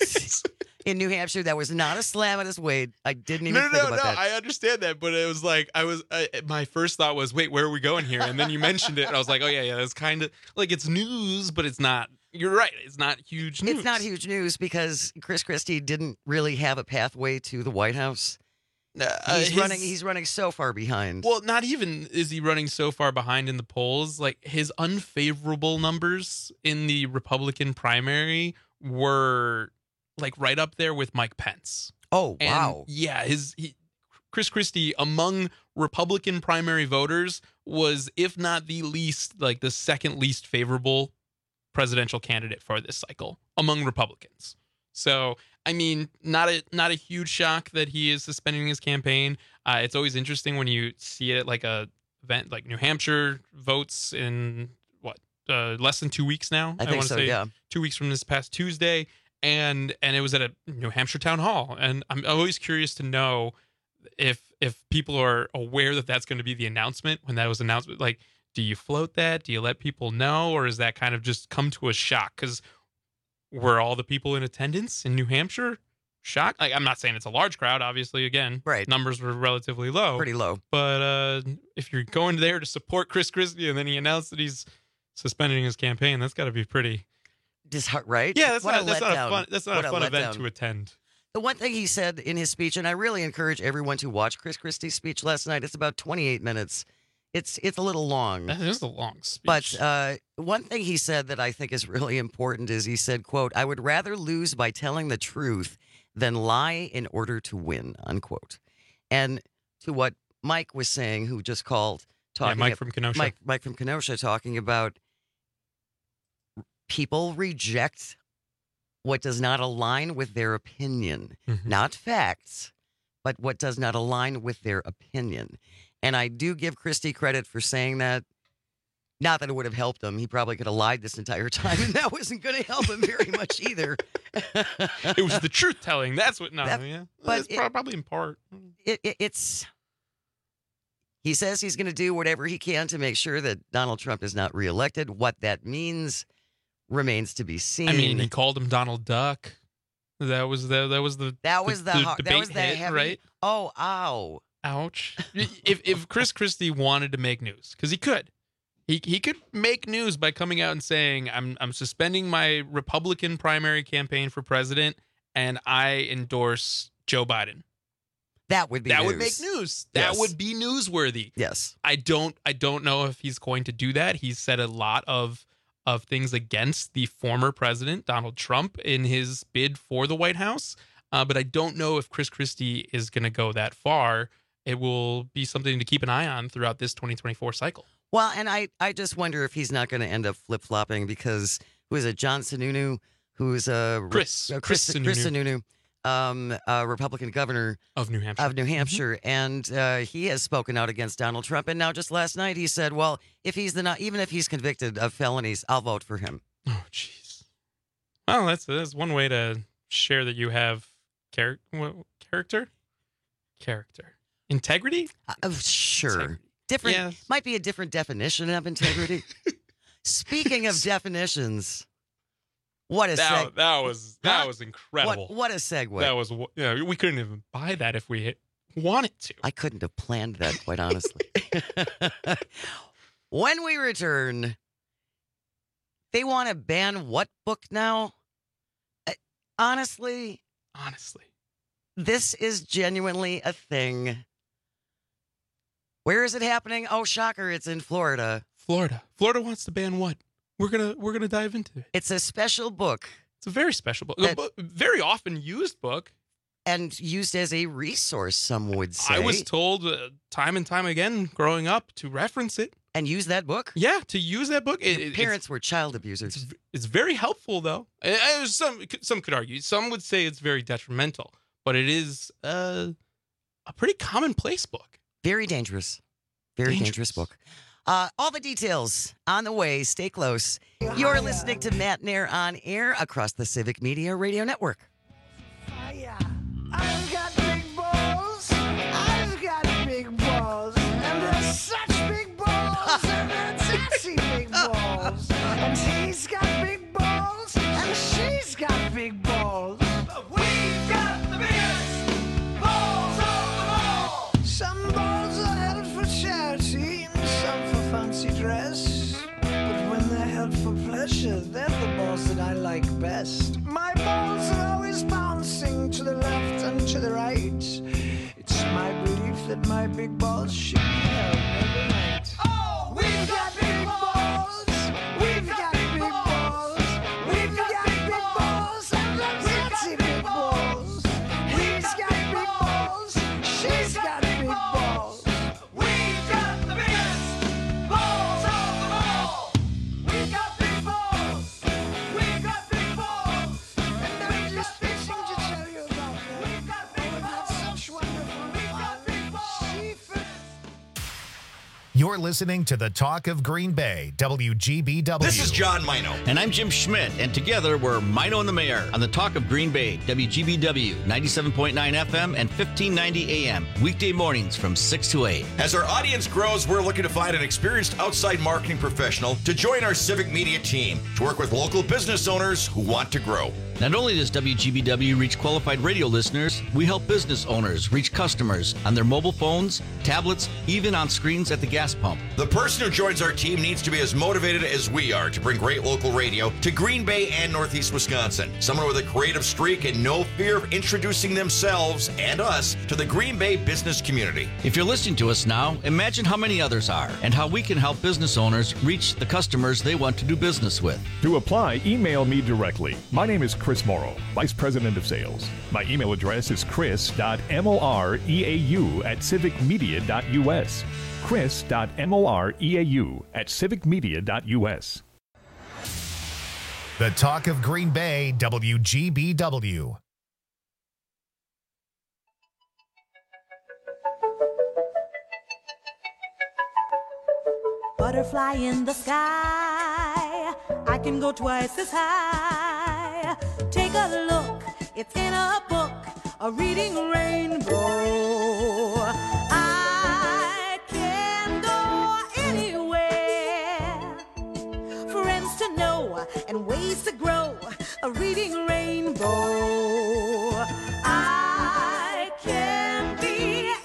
in New Hampshire that was not a slam at his weight. I didn't even No, no, think no, about no. that. I understand that, but it was like I was. I, my first thought was, wait, where are we going here? And then you mentioned it, and I was like, oh yeah, yeah. That's kind of like it's news, but it's not. You're right. It's not huge news. It's not huge news because Chris Christie didn't really have a pathway to the White House. Uh, he's his- running. He's running so far behind. Well, not even is he running so far behind in the polls. Like his unfavorable numbers in the Republican primary were like right up there with Mike Pence. Oh, And, wow. yeah, his he, Chris Christie among Republican primary voters was, if not the least, like the second least favorable presidential candidate for this cycle among Republicans. So, I mean, not a not a huge shock that he is suspending his campaign. Uh, it's always interesting when you see it like a event like New Hampshire votes in what uh, less than two weeks now. I think wanna so, say yeah. two weeks from this past Tuesday, and and it was at a New Hampshire town hall. And I'm always curious to know if if people are aware that that's going to be the announcement when that was announced. Like, do you float that? Do you let people know, or is that kind of just come to a shock? Because were all the people in attendance in New Hampshire shocked? Like, I'm not saying it's a large crowd, obviously. Again, right? Numbers were relatively low, Pretty low. But uh, if you're going there to support Chris Christie and then he announced that he's suspending his campaign, that's got to be pretty, Disheart, right? Yeah, that's What not a that's not letdown. a fun that's not What a a fun event letdown. to attend. The one thing he said in his speech, and I really encourage everyone to watch Chris Christie's speech last night. It's about twenty-eight minutes. It's it's a little long. That is a long speech. But uh, one thing he said that I think is really important is he said, quote, "I would rather lose by telling the truth than lie in order to win," unquote. And to what Mike was saying, who just called, talking Mike ab- from Kenosha. Mike, Mike from Kenosha talking about people reject what does not align with their opinion, Mhm. not facts, but what does not align with their opinion. And I do give Christie credit for saying that. Not that it would have helped him. He probably could have lied this entire time, and that wasn't going to help him very much either. It was the truth telling. That's what. No, That- yeah, but it's it- prob- probably in part. It, it, it's. He says he's going to do whatever he can to make sure that Donald Trump is not reelected. What that means remains to be seen. I mean, he called him Donald Duck. That was the that was the that was the, the, har- that debate was the hit, heavy. right? Oh, ow! Ouch! if if Chris Christie wanted to make news, because he could, he he could make news by coming out and saying, "I'm I'm suspending my Republican primary campaign for president, and I endorse Joe Biden." That would be that news. would make news. That Yes. would be newsworthy. Yes. I don't I don't know if he's going to do that. He's said a lot of of things against the former president, Donald Trump, in his bid for the White House. Uh, but I don't know if Chris Christie is going to go that far. It will be something to keep an eye on throughout this twenty twenty-four cycle. Well, and I, I just wonder if he's not going to end up flip flopping because who is it? John Sununu, who's a Chris uh, Chris Chris, Chris Sununu. Sununu, um, a Republican governor of New Hampshire. Of New Hampshire, and uh, he has spoken out against Donald Trump. And now, just last night, he said, "Well, if he's the not, even if he's convicted of felonies, I'll vote for him." Oh, jeez. Well, that's that's one way to share that you have char- what, character, character, integrity. Uh, sure, different. Yes. Might be a different definition of integrity. Speaking of definitions, what a that, seg- that was that Huh? was incredible. What, what a segue. That was yeah. We couldn't even buy that if we wanted to. I couldn't have planned that, quite honestly. When we return, they want to ban what book now? Uh, honestly, honestly, this is genuinely a thing. Where is it happening? Oh, shocker! It's in Florida. Florida. Florida wants to ban what? We're gonna we're gonna dive into it. It's a special book. It's a very special book. That- a book very often used book. And used as a resource, some would say. I was told uh, time and time again growing up to reference it. And use that book? Yeah, to use that book. It, Your it- parents were child abusers. It's, it's very helpful, though. Uh, uh, some some could argue. Some would say it's very detrimental, but it is uh, a pretty commonplace book. Very dangerous. Very dangerous, dangerous book. Uh, all the details on the way. Stay close. You're listening to Matt Nair on air across the Civic Media Radio Network. I've got big balls. I've got big balls. And they're such big balls. And they're taxi big balls. And he's got big balls. And she's got big balls. But we've got the biggest balls of them all. Some balls are held for charity and some for fancy dress. But when they're held for pleasure, they're the balls that I like best. My balls are always bouncing to the left and to the right. It's my belief that my big balls should be held every night. Oh, we've got big balls. We've got big balls. We've got big balls. And they're fancy big balls. He's got big balls. She's got big balls. We've got the biggest balls of them all. We've got big balls. We've got big balls. And I'm just fixing to tell you about them. We've got big balls. Such wonderful. We've got big balls. She first. You're listening to the Talk of Green Bay, W G B W. This is John Mino. And I'm Jim Schmidt. And together we're Mino and the Mayor on the Talk of Green Bay, W G B W, ninety-seven point nine F M and fifteen ninety A M, weekday mornings from six to eight. As our audience grows, we're looking to find an experienced outside marketing professional to join our Civic Media team to work with local business owners who want to grow. Not only does W G B W reach qualified radio listeners, we help business owners reach customers on their mobile phones, tablets, even on screens at the gas pump. The person who joins our team needs to be as motivated as we are to bring great local radio to Green Bay and Northeast Wisconsin. Someone with a creative streak and no fear of introducing themselves and us to the Green Bay business community. If you're listening to us now, imagine how many others are and how we can help business owners reach the customers they want to do business with. To apply, email me directly. My name is Chris Morrow, Vice President of Sales. My email address is chris dot moreau at civic media dot u s. chris dot moreau at civic media dot u s. The Talk of Green Bay, W G B W. Butterfly in the sky, I can go twice as high. Take a look, it's in a book, a reading rainbow. I can go anywhere, friends to know and ways to grow, a reading rainbow. I can be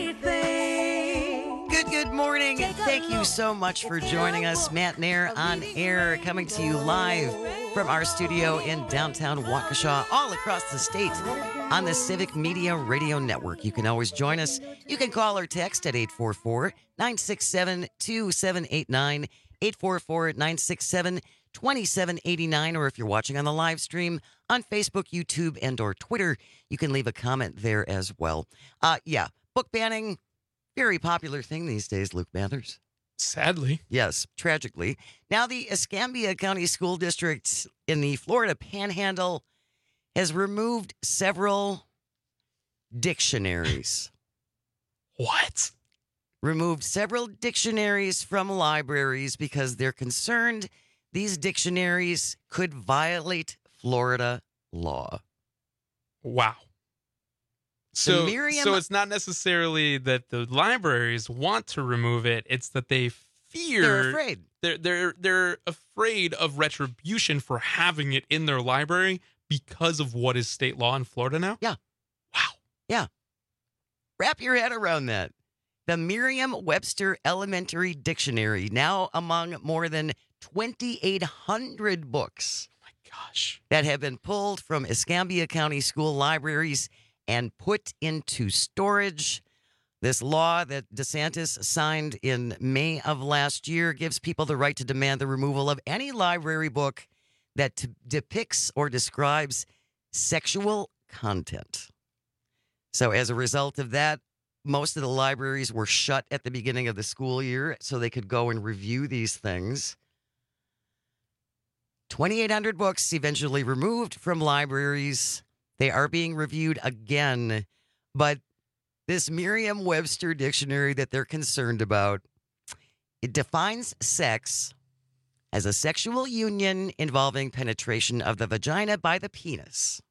anything. Good, good morning. Thank you so much for joining us. Matt Nair on air, coming to you live from our studio in downtown Waukesha, all across the state on the Civic Media Radio Network. You can always join us. You can call or text at eight four four, nine six seven, two seven eight nine, eight four four, nine six seven, two seven eight nine, or if you're watching on the live stream on Facebook, YouTube, and or Twitter, you can leave a comment there as well. Uh, yeah, book banning, very popular thing these days, Luke Mathers. Sadly. Yes, tragically. Now, the Escambia County School District in the Florida Panhandle has removed several dictionaries. What? Removed several dictionaries from libraries because they're concerned these dictionaries could violate Florida law. Wow. So, Miriam, so it's not necessarily that the libraries want to remove it; it's that they fear they're afraid. They're they're they're afraid of retribution for having it in their library because of what is state law in Florida now. Yeah. Wow. Yeah. Wrap your head around that. The Merriam-Webster Elementary Dictionary, now among more than twenty-eight hundred books. Oh my gosh. That have been pulled from Escambia County school libraries and put into storage. This law that DeSantis signed in May of last year gives people the right to demand the removal of any library book that t- depicts or describes sexual content. So as a result of that, most of the libraries were shut at the beginning of the school year so they could go and review these things. twenty-eight hundred books eventually removed from libraries. They are being reviewed again, but this Merriam-Webster dictionary that they're concerned about, it defines sex as a sexual union involving penetration of the vagina by the penis.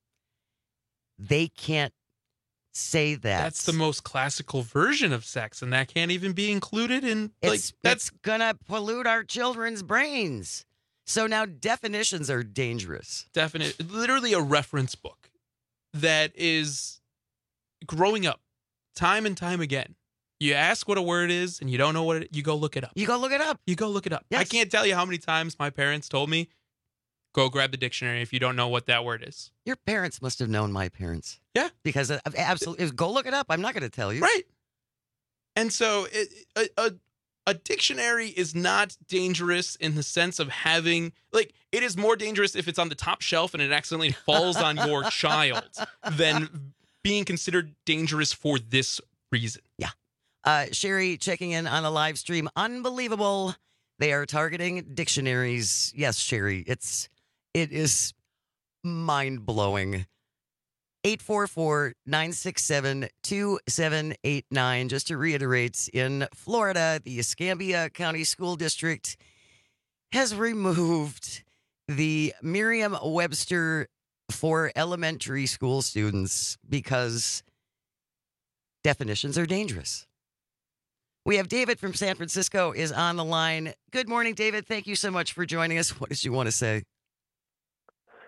They can't say that. That's the most classical version of sex, and that can't even be included in, like, It's, that's it's gonna pollute our children's brains. So now definitions are dangerous. definite, literally a reference book that is growing up time and time again. You ask what a word is and you don't know what it, you go look it up. You go look it up. You go look it up. Yes. I can't tell you how many times my parents told me, go grab the dictionary if you don't know what that word is. Your parents must have known my parents. Yeah. Because of, absolutely, go look it up. I'm not going to tell you. Right. And so it, a, a a dictionary is not dangerous in the sense of having, like, it is more dangerous if it's on the top shelf and it accidentally falls on your child than being considered dangerous for this reason. Yeah. Uh, Sherry checking in on the live stream. Unbelievable. They are targeting dictionaries. Yes, Sherry, it's, it is mind-blowing. eight four four, nine six seven, two seven eight nine. Just to reiterate, in Florida, the Escambia County School District has removed the Merriam-Webster for elementary school students because definitions are dangerous. We have David from San Francisco is on the line. Good morning, David. Thank you so much for joining us. What did you want to say?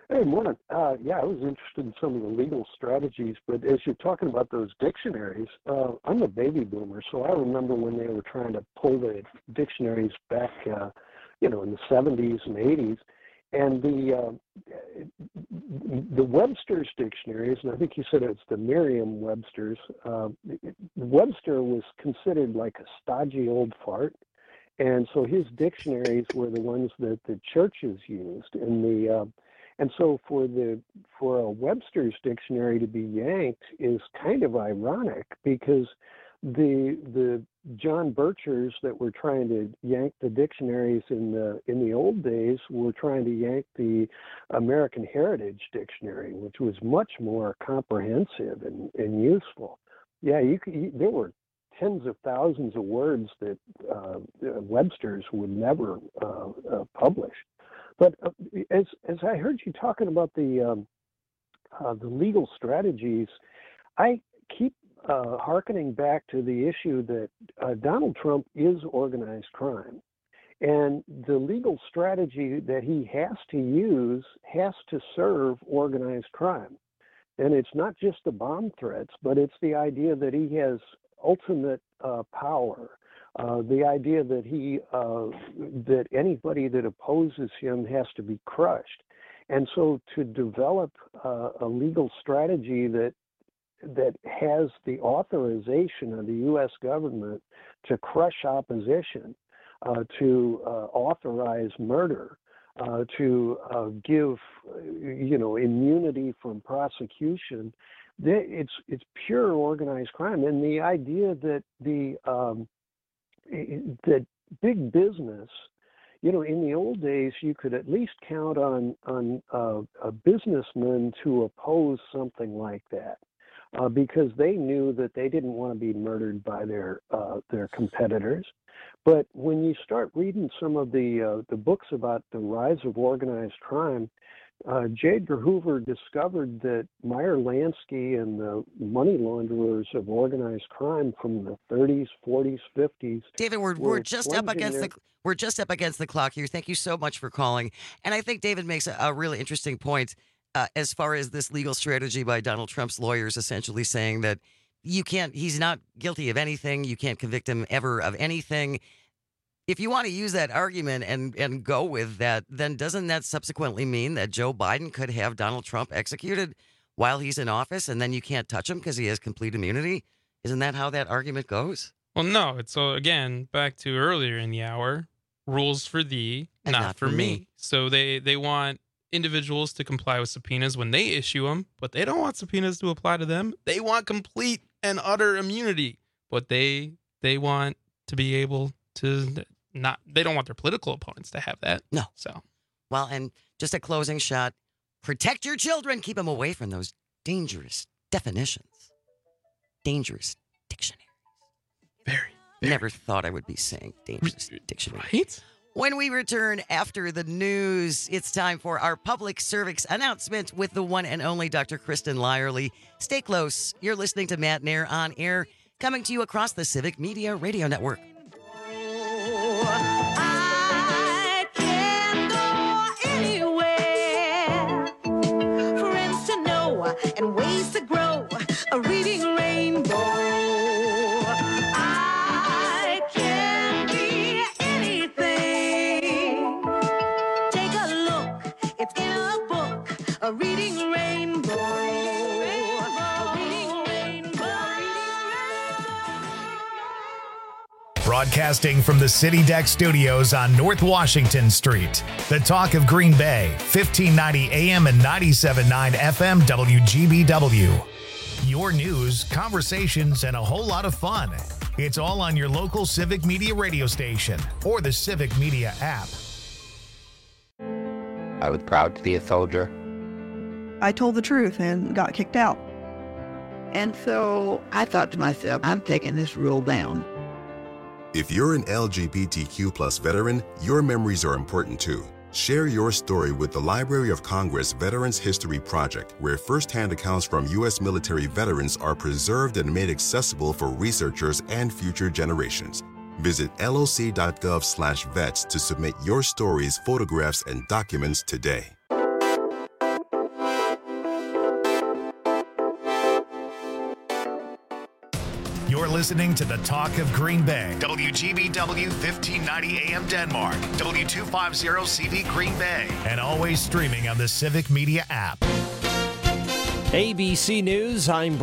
Hey, morning. Uh, yeah, I was interested in some of the legal strategies, but as you're talking about those dictionaries, uh, I'm a baby boomer, so I remember when they were trying to pull the dictionaries back, uh, you know, in the seventies and eighties, and the uh, the Webster's dictionaries, and I think you said it's the Merriam-Webster's. Uh, Webster was considered like a stodgy old fart. And so his dictionaries were the ones that the churches used, and the uh, and so for the for a Webster's dictionary to be yanked is kind of ironic, because the the John Birchers that were trying to yank the dictionaries in the in the old days were trying to yank the American Heritage Dictionary, which was much more comprehensive and, and useful. Yeah, you could, you, there were tens of thousands of words that uh, Webster's would never uh, uh, publish. But uh, as as I heard you talking about the um, uh, the legal strategies, I keep uh, hearkening back to the issue that uh, Donald Trump is organized crime, and the legal strategy that he has to use has to serve organized crime. And it's not just the bomb threats, but it's the idea that he has ultimate uh, power, uh, the idea that he uh, that anybody that opposes him has to be crushed, and so to develop uh, a legal strategy that that has the authorization of the U S government to crush opposition, uh, to uh, authorize murder, uh, to uh, give you know immunity from prosecution. It's it's pure organized crime, and the idea that the um, that big business, you know, in the old days, you could at least count on on uh, a businessman to oppose something like that, uh, because they knew that they didn't want to be murdered by their uh, their competitors. But when you start reading some of the uh, the books about the rise of organized crime, Uh, J. Edgar Hoover discovered that Meyer Lansky and the money launderers of organized crime from the thirties, forties, fifties. David, we're we're just up against their... the we're just up against the clock here. Thank you so much for calling. And I think David makes a, a really interesting point uh, as far as this legal strategy by Donald Trump's lawyers, essentially saying that you can't. He's not guilty of anything. You can't convict him ever of anything. If you want to use that argument and, and go with that, then doesn't that subsequently mean that Joe Biden could have Donald Trump executed while he's in office, and then you can't touch him because he has complete immunity? Isn't that how that argument goes? Well, no. It's so again back to earlier in the hour. Rules for thee, and not, not for for me. me. So they they want individuals to comply with subpoenas when they issue them, but they don't want subpoenas to apply to them. They want complete and utter immunity, but they they want to be able to. Not, they don't want their political opponents to have that. No. So, well, and just a closing shot: protect your children. Keep them away from those dangerous definitions, dangerous dictionaries. Very. very. Never thought I would be saying dangerous dictionary. Right? When we return after the news, it's time for our public service announcement with the one and only Doctor Kristen Lyerly. Stay close. You're listening to Matt Nair on Air, coming to you across the Civic Media Radio Network. I can go anywhere, friends to know and ways to grow, a reading rainbow. I can be anything. Take a look, it's in a book, a reading rainbow. A reading rainbow. Broadcasting from the City Deck Studios on North Washington Street. The Talk of Green Bay, fifteen ninety A M and ninety-seven point nine F M W G B W. Your news, conversations, and a whole lot of fun. It's all on your local Civic Media radio station or the Civic Media app. I was proud to be a soldier. I told the truth and got kicked out. And so I thought to myself, I'm taking this rule down. If you're an L G B T Q plus veteran, your memories are important too. Share your story with the Library of Congress Veterans History Project, where firsthand accounts from U S military veterans are preserved and made accessible for researchers and future generations. Visit L O C dot gov slash vets to submit your stories, photographs, and documents today. listening to the Talk of Green Bay. W G B W fifteen ninety A M Denmark, W two fifty C V Green Bay, and always streaming on the Civic Media app. A B C News, I'm